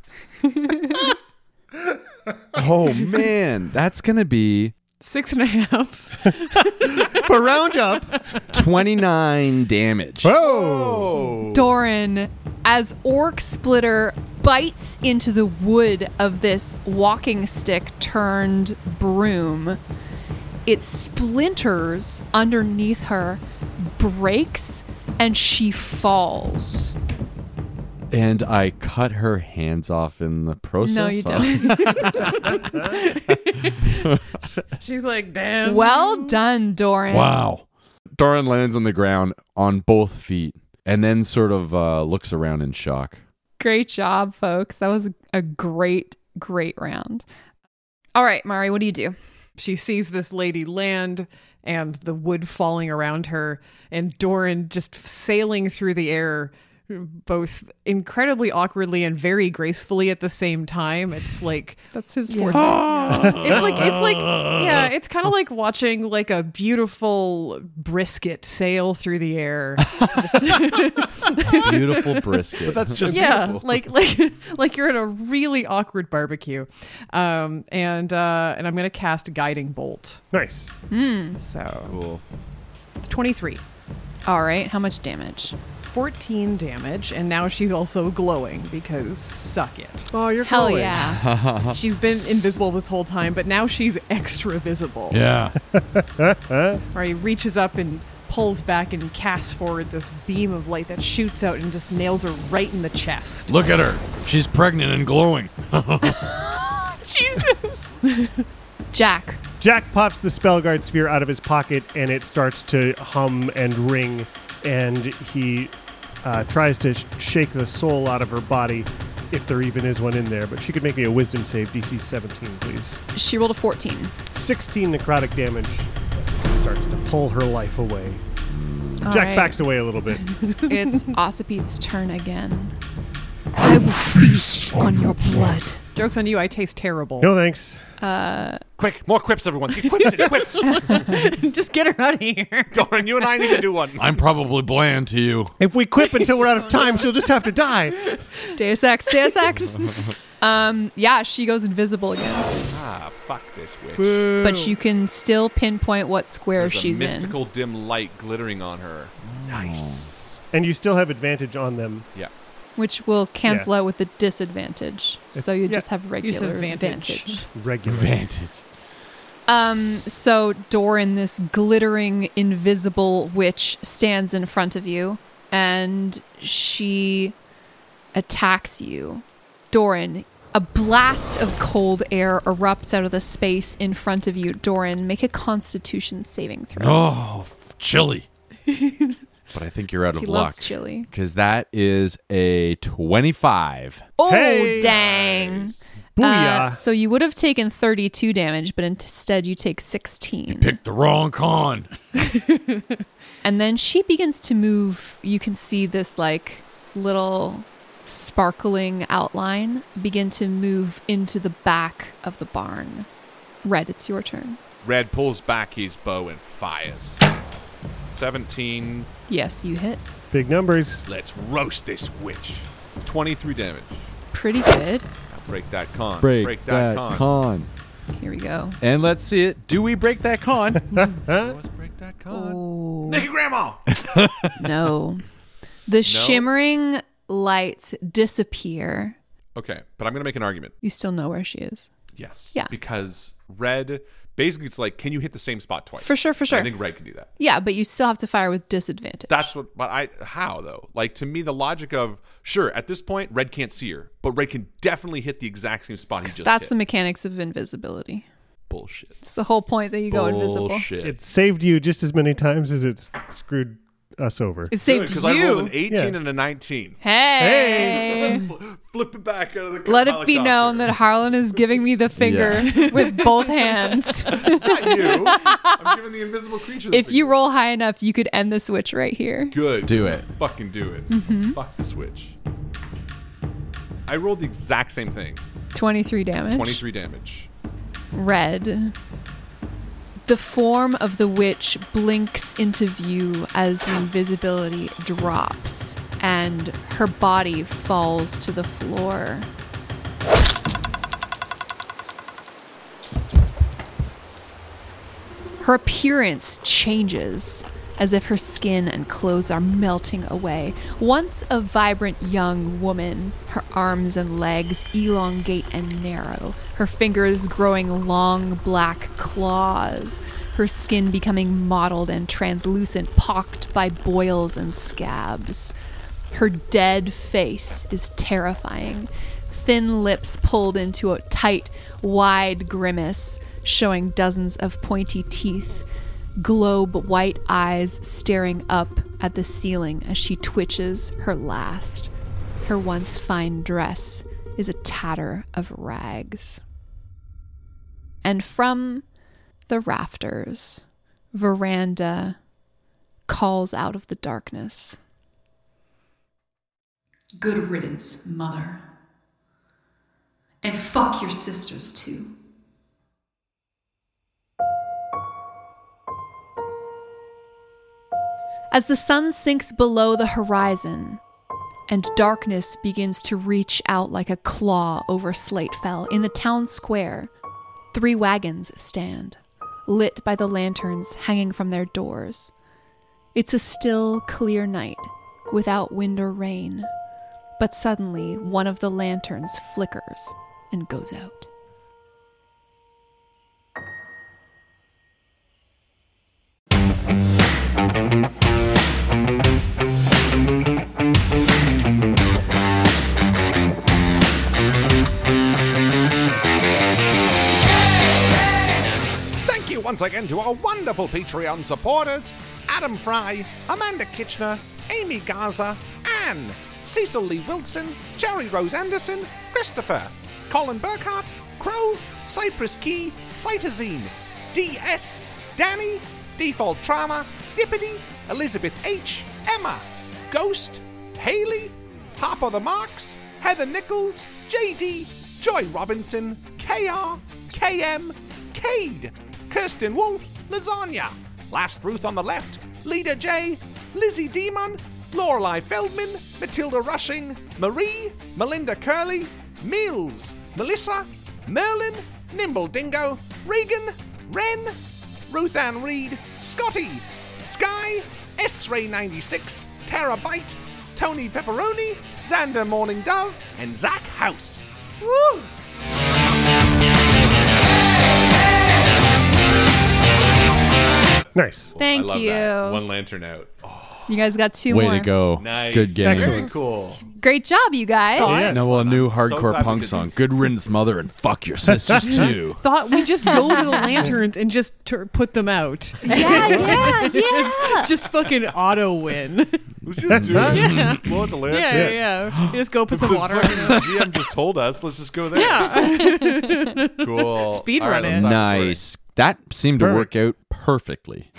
Oh, man. That's going to be Six and a half. But round up. twenty-nine damage. Whoa. Doran, as Orc Splitter bites into the wood of this walking stick turned broom, it splinters underneath her, breaks, and she falls. And I cut her hands off in the process. No, you don't. She's like, damn. Well done, Doran. Wow. Doran lands on the ground on both feet and then sort of uh, looks around in shock. Great job, folks. That was a great, great round. All right, Mari, what do you do? She sees this lady land and the wood falling around her, and Doran just sailing through the air, both incredibly awkwardly and very gracefully at the same time. It's like that's his yeah. forte. Yeah. It's like it's like yeah, it's kind of like watching like a beautiful brisket sail through the air. Beautiful brisket. But that's just yeah, beautiful. like like like you're at a really awkward barbecue. Um, and uh, and I'm gonna cast Guiding Bolt. Nice. Mm. So cool. twenty-three. All right, how much damage? fourteen damage, and now she's also glowing because suck it. Oh, you're Hell glowing. yeah. She's been invisible this whole time, but now she's extra visible. Yeah. Where he reaches up and pulls back and casts forward this beam of light that shoots out and just nails her right in the chest. Look at her. She's pregnant and glowing. Jesus. Jack. Jack pops the Spellguard sphere out of his pocket, and it starts to hum and ring, and he uh, tries to sh- shake the soul out of her body, if there even is one in there. But she could make me a wisdom save, D C seventeen, please. She rolled a fourteen. sixteen necrotic damage. It starts to pull her life away. All Jack right. backs away a little bit. It's Ossipete's turn again. I will feast on your blood. Joke's on you, I taste terrible. No thanks. Uh, Quick, more quips, everyone. Get quips in, quips. Just get her out of here. Doran, you and I need to do one. I'm probably bland to you. If we quip until we're out of time, she'll just have to die. Deus Ex, Deus Ex. um, yeah, she goes invisible again. Ah, fuck this witch. But you can still pinpoint what square There's she's a mystical dim light glittering on her. Nice. And you still have advantage on them. Yeah. in, which will cancel Yeah. out with the disadvantage. So you yeah. just have regular advantage. advantage. Regular Advantage. Um, so Doran, this glittering, invisible witch, stands in front of you, and she attacks you. Doran, a blast of cold air erupts out of the space in front of you. Doran, make a Constitution saving throw. Oh, f- chilly. But I think you're out of He luck. loves chili. Because that is a twenty-five. Oh, Hey! dang. Booyah. Uh, so you would have taken thirty-two damage, but instead you take sixteen. Picked the wrong con. And then she begins to move. You can see this like little sparkling outline begin to move into the back of the barn. Red, it's your turn. Red pulls back his bow and fires. seventeen. Yes, you hit. Big numbers. Let's roast this witch. twenty-three damage. Pretty good. Now break that con. Break, that, con. con. Here we go. And let's see it. Do we break that con? Let's break that con. Oh. Naked grandma. No. The shimmering lights disappear. Okay, but I'm going to make an argument. You still know where she is. Yes. Yeah. Because red, basically it's like, can you hit the same spot twice? For sure, for sure. I think red can do that. Yeah, but you still have to fire with disadvantage. That's what, but I, how though? Like to me, the logic of, sure, at this point, red can't see her, but red can definitely hit the exact same spot he just That's hit. the mechanics of invisibility. Bullshit. It's the whole point that you go invisible. Bullshit. It saved you just as many times as it's screwed us over. It saved Because you. I rolled an eighteen Yeah. and a nineteen. Hey. Flip it back out of the Let it be known that Harlan is giving me the finger with both hands. Not you. I'm giving the invisible creature the If you roll high enough, you could end the switch right here. Good. Do it. Fucking do it. Mhm. Fuck the switch. I rolled the exact same thing. twenty-three damage. twenty-three damage. Red. The form of the witch blinks into view as the invisibility drops and her body falls to the floor. Her appearance changes as if her skin and clothes are melting away. Once a vibrant young woman, her arms and legs elongate and narrow, her fingers growing long black claws, her skin becoming mottled and translucent, pocked by boils and scabs. Her dead face is terrifying, thin lips pulled into a tight, wide grimace, showing dozens of pointy teeth, globe white eyes staring up at the ceiling as she twitches her last. Her once fine dress is a tatter of rags. And from the rafters, Veranda calls out of the darkness. Good riddance, mother. And fuck your sisters, too. As the sun sinks below the horizon and darkness begins to reach out like a claw over Slatefell, in the town square, three wagons stand, lit by the lanterns hanging from their doors. It's a still, clear night, without wind or rain, but suddenly one of the lanterns flickers and goes out. Thank you once again to our wonderful Patreon supporters, Adam Fry, Amanda Kitchener, Amy Gaza, Anne, Cecil Lee Wilson, Jerry Rose Anderson, Christopher, Colin Burkhart, Crow, Cypress Key, Cytazine, D S, Danny, Default Trauma, Dippity, Elizabeth H, Emma, Ghost, Haley, Top of the Marks, Heather Nichols, J D, Joy Robinson, K R, K M, Cade, Kirsten Wolf, Lasagna, Last Ruth on the left, Leader J, Lizzie Demon, Lorelei Feldman, Matilda Rushing, Marie, Melinda Curley, Mills, Melissa, Merlin, Nimble Dingo, Regan, Ren, Ruth Ann Reed, Scotty, Sky, S-Ray ninety-six, Terabyte, Tony Pepperoni, Xander Morning Dove, and Zach House. Woo! Nice. Thank I love you. That. One lantern out. You guys got two Way more. to go. Nice. Good game. Very cool. Great job, you guys. Yeah. Now a new so hardcore glad we punk did song. this. Good riddance, mother, and fuck your sisters too. Thought we just go to the lanterns and just tur put them out. Yeah, yeah, yeah. Just fucking auto win. Let's just do it. Yeah. Blow out the lantern. Yeah, yeah, yeah. You just go put some water in The it. G M just told us. Let's just go there. Yeah. Cool. Speed All right, run let's it. stop Nice. That seemed to work out perfectly.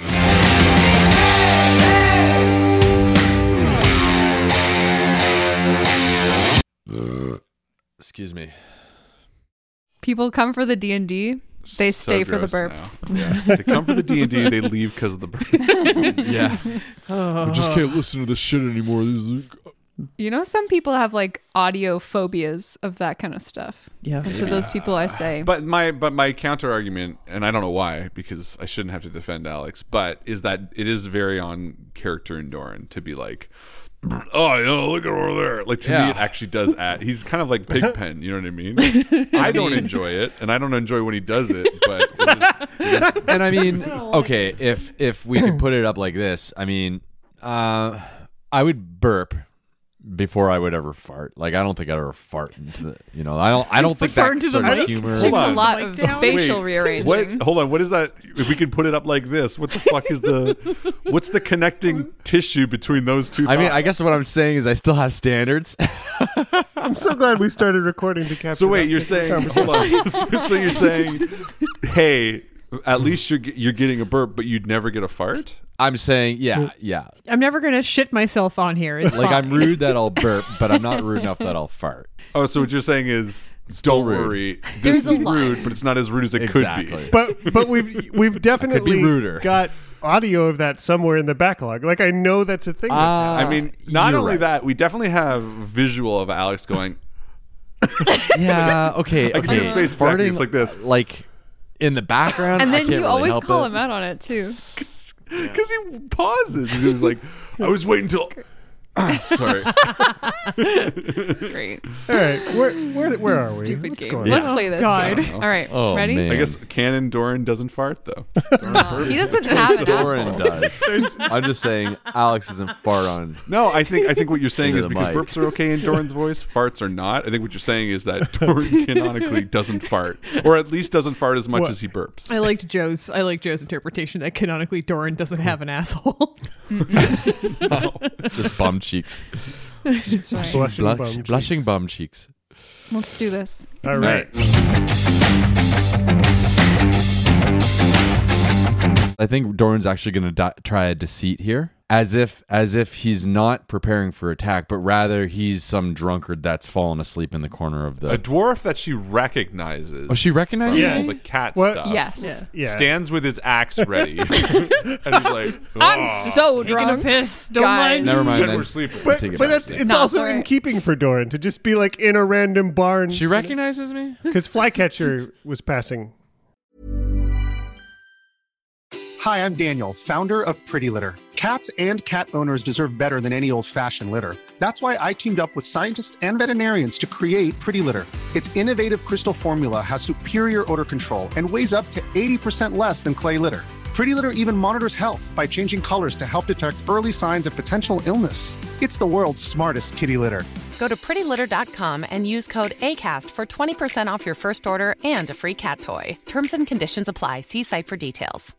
Uh, excuse me. People come for the D and D. They So stay for the gross burps. now. Yeah. They come for the D and D, they leave because of the burps. Yeah. I just can't listen to this shit anymore. This is- You know, some people have like audio phobias of that kind of stuff. Yes. And to those people, I say, But my but my counter argument, and I don't know why, because I shouldn't have to defend Alex, but is that it is very on character in Doran to be like, oh, you know, look at over there. Like to Yeah. me, it actually does add. He's kind of like Pigpen. You know what I mean? I don't enjoy it, and I don't enjoy when he does it. But it is, it is, And I mean, okay, if if we could put it up like this, I mean, uh, I would burp before I would ever fart. Like I don't think I'd ever fart into the, you know, I don't I don't think Fart that into the sort of mic? humor. it's just Hold a on. lot of spatial Wait, rearranging. What? Hold on. What is that? If we could put it up like this, what the fuck is the? What's the connecting tissue between those two? I mean, thoughts? I guess what I'm saying is I still have standards. I'm so glad we started recording to capture. So wait, that you're saying? conversation. Hold on. So you're saying, hey, at least you're you're getting a burp, but you'd never get a fart. I'm saying, yeah, yeah. I'm never gonna shit myself on here. It's Like fine. I'm rude that I'll burp, but I'm not rude enough that I'll fart. Oh, so what you're saying is, Still don't rude. worry, There's this a is line. rude, but it's not as rude as it Exactly. could be. But but we've we've definitely ruder. got audio of that somewhere in the backlog. Like I know that's a thing. That's Uh, I mean, not you're only right. that, we definitely have visual of Alex going. Yeah, okay, I can okay. do his face exactly. Farting, It's like this. like in the background. and I then can't you really always help call it. him out on it too. Because he pauses. He was like, I was waiting till. Sorry. It's great. All right, where where where are we? Stupid What's game. going Let's on? play this God. game. All right, Oh, ready? man. I guess Canon Doran doesn't fart though. No, he doesn't have an Doran asshole. does. I'm just saying, Alex doesn't fart on. No, I think I think what you're saying Into is the because mic. burps are okay in Doran's voice, farts are not. I think what you're saying is that Doran canonically doesn't fart, or at least doesn't fart as much What? as he burps. I liked Joe's. I like Joe's interpretation that canonically Doran doesn't have an asshole. Just bum cheeks. That's right. Blushing Blush, bum blushing cheeks. bum cheeks. Let's do this. All right. I think Doran's actually going to di- try a deceit here, as if as if he's not preparing for attack, but rather he's some drunkard that's fallen asleep in the corner of the. A dwarf that she recognizes. Oh, she recognizes from Yeah. all the cat What? stuff. Yes. Yeah. Stands with his axe ready, and he's like, I'm "Oh." so Taking a drunk. piss. Don't Guys. mind. Never mind. Said Then. we're sleeping. But, Take it but back. that's it's No, also it's all in right. keeping for Doran to just be like in a random barn. She recognizes me. Because Flycatcher was passing. Hi, I'm Daniel, founder of Pretty Litter. Cats and cat owners deserve better than any old-fashioned litter. That's why I teamed up with scientists and veterinarians to create Pretty Litter. Its innovative crystal formula has superior odor control and weighs up to eighty percent less than clay litter. Pretty Litter even monitors health by changing colors to help detect early signs of potential illness. It's the world's smartest kitty litter. Go to pretty litter dot com and use code ACAST for twenty percent off your first order and a free cat toy. Terms and conditions apply. See site for details.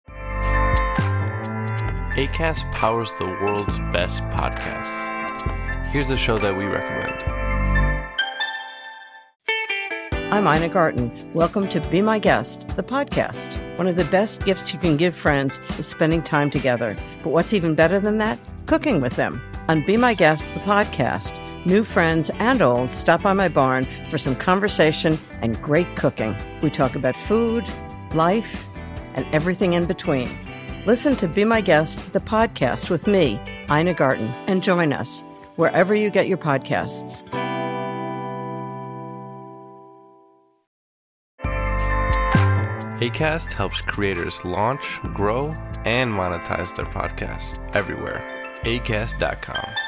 Acast powers the world's best podcasts. Here's a show that we recommend. I'm Ina Garten. Welcome to Be My Guest, the podcast. One of the best gifts you can give friends is spending time together. But what's even better than that? Cooking with them. On Be My Guest, the podcast, new friends and old stop by my barn for some conversation and great cooking. We talk about food, life, and everything in between. Listen to Be My Guest, the podcast with me, Ina Garten, and join us wherever you get your podcasts. Acast helps creators launch, grow, and monetize their podcasts everywhere. acast dot com.